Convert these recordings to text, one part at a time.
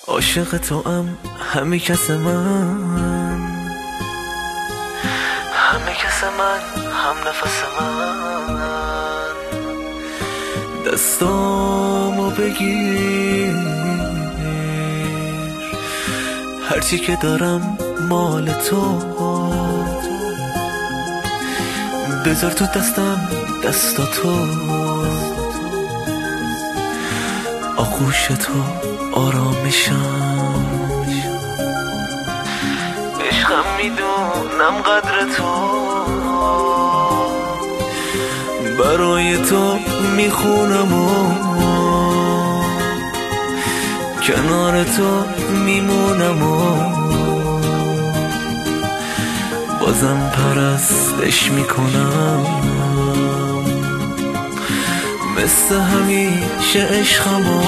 عاشق توام همه کس من، همه کس من، هم نفس من. دستامو بگیر، هرچی که دارم مال تو. بذار تو دستم دستاتو، آغوش تو آرامشم. عشقم میدونم قدر تو، برای تو میخونم و کنار تو میمونم و بازم پرستش میکنم. مثل همیشه عشقمو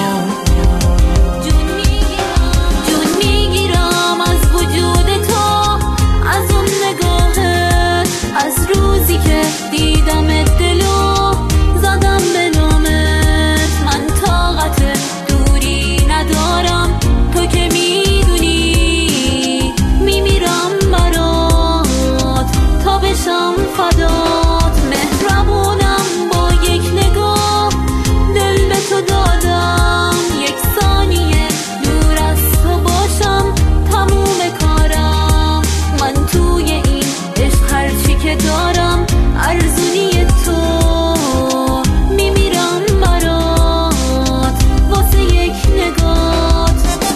جون میگیرم از وجود تو، از اون نگاهت، از روزی که دیدمت دلو زدم به نامت. من طاقت دوری ندارم، تو که میدونی میمیرم برات تا بشم فدات. مهربونم با یک نگاه، دل به تو دادم. یک ثانیه دور از تو باشم تموم کارم. من توی این عشق هرچی که دارم ارزونی تو. میمیرم برات واسه یک نگات.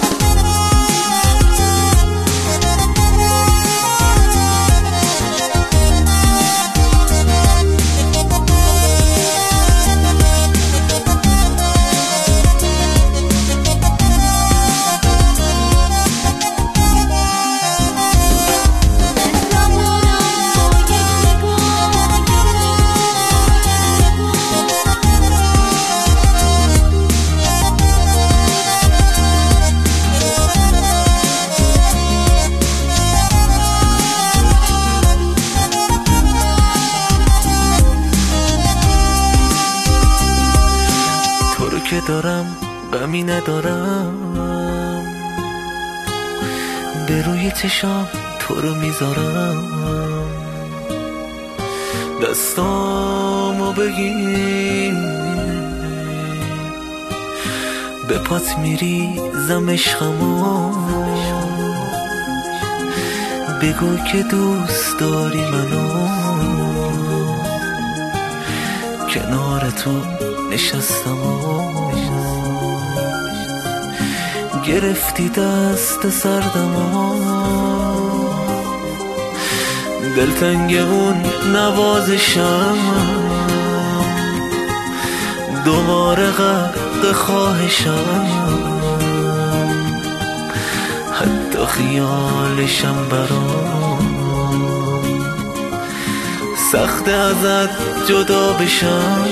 که دارم غمی ندارم، به روی چشام تو رو میذارم. دستامو بگیر، به پات میریزم عشقمو. بگو که دوست داری منو، کنار تو نشستم و گرفتی دست سردم و دلتنگ اون نوازشم. دوباره غرق خواهشم، حتی خیالشم برام سخت ازت جدا بشم.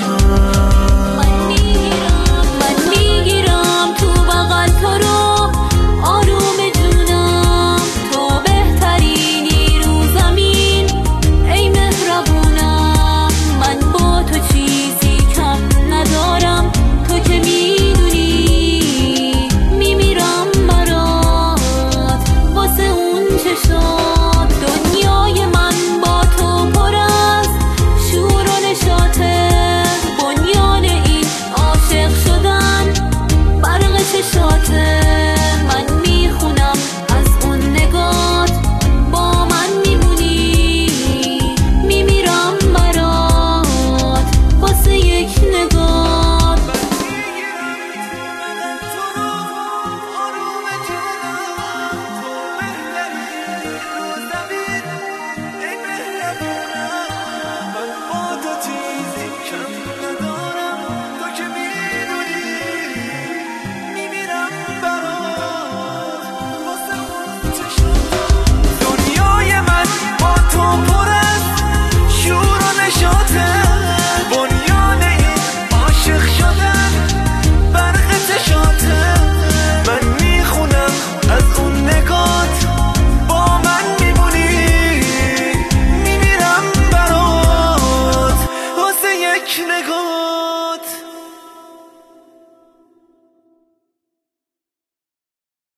من میگیرم تو بغل تو رو، آروم جونم. تو بهترینی رو زمین، ای مهربونم. من با تو چیزی کم ندارم، تو که میدونی میمیرم برات واسه اون چشات. دنیای من با تو پر از شور و نشاطه، بنیان این عاشق شدن برق چشاته.